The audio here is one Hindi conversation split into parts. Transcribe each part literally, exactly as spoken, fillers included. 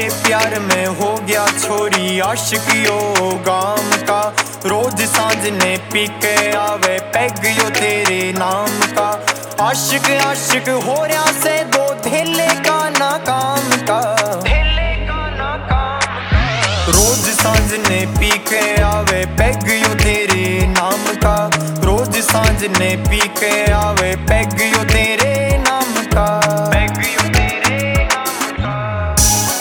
प्यार में हो गया छोरी आशिकियो गाम का। रोज सांझ ने पी के आवे पैग यो तेरे नाम का। आशिक आशिक हो रहा से दो धेले का ना काम का। रोज सांझ ने पी के आवे पैग यो तेरे नाम का। रोज सांझ ने पी के आवे पैग यो तेरे नाम का। पैग यो तेरे नाम का।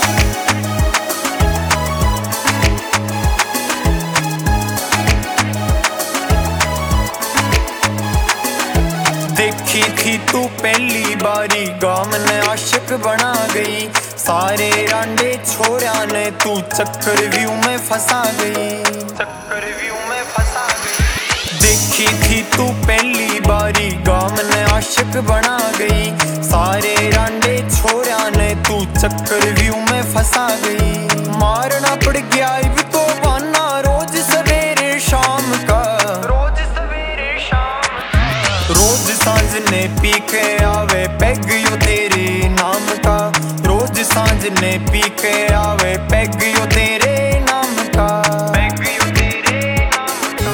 देखी थी तू पहली बारी गाम ने आशिक बना गई। सारे रांडे छोरा ने तू चक्कर व्यू में फंसा गई। चक्कर व्यू में फंसा गई। देखी थी तू पहली बारी गाम ने आशिक बना गई। सारे रांडे छोरा ने तू चक्कर व्यू में फंसा गई। मारना पड़ गया अब तो बहाना रोज सवेरे शाम का। रोज सवेरे शाम का। रोज सांझ ने पी के आवे पैग यो तेरे नाम का। रोज सांझ ने पी के आवे पैग यो तेरे नाम का। पैग यो तेरे नाम का।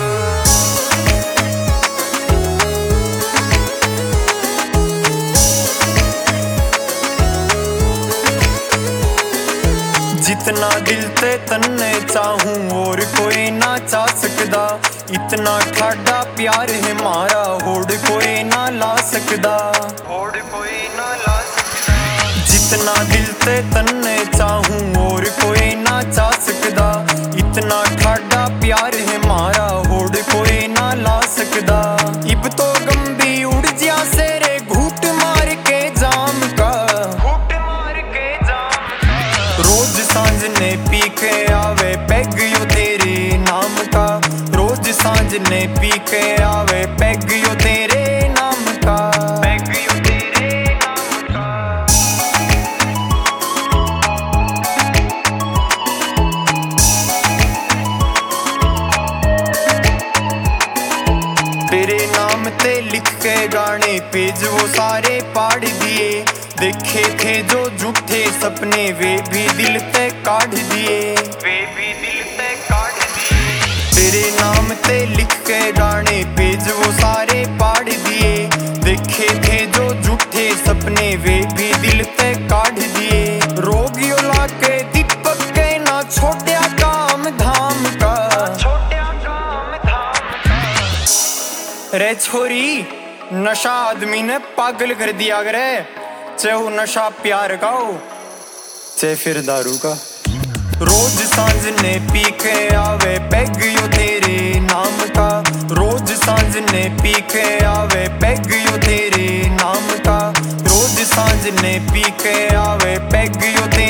जितना दिल ते तन्ने चाहूं और कोई ना चाह सकदा। इतना ठाडा प्यार है मारा होड़ कोई ना ला सकदा। होड़ कोई ना ला सकदा। जितना दिल ते तन्ने चाहूं और कोई ना चाह सकदा। इतना ठाडा प्यार है मारा होड़ कोई ना ला सकदा। इब तो गंभी उड़ जा से रे घूट मार के जाम का। घूट मार के जाम का। रोज सांझ ने पी के आवे पैग यो तेरे नाम का। रोज सांझ ने पी के आवे पैग यो तेरे नाम का। पैग यो तेरे नाम का। तेरे नाम ते लिख के गाने पेज वो सारे पाड़ दिए। देखे थे जो झूठे सपने वे भी दिल ते काढ़ दिए। वे भी दिल ते काढ़ दिए। तेरे नाम ते लिख के गाने पेज वो सारे पाड़ दिए। देखे थे जो झूठे सपने वे भी दिल ते काढ़ दिए। रोगियों लाके दीपक के ना छोड़या काम धाम का। छोड़या काम धाम का। रे छोरी नशा आदमी ने पागल कर दिया करे। चाहे वो नशा प्यार का हो चाहे फिर दारू का। रोज सांझ ने पी के आवे पैग यो तेरे नाम का। रोज सांझ ने पी के आवे पैग यो तेरे नाम का। रोज सांझ ने पी के आवे पैग यो तेरे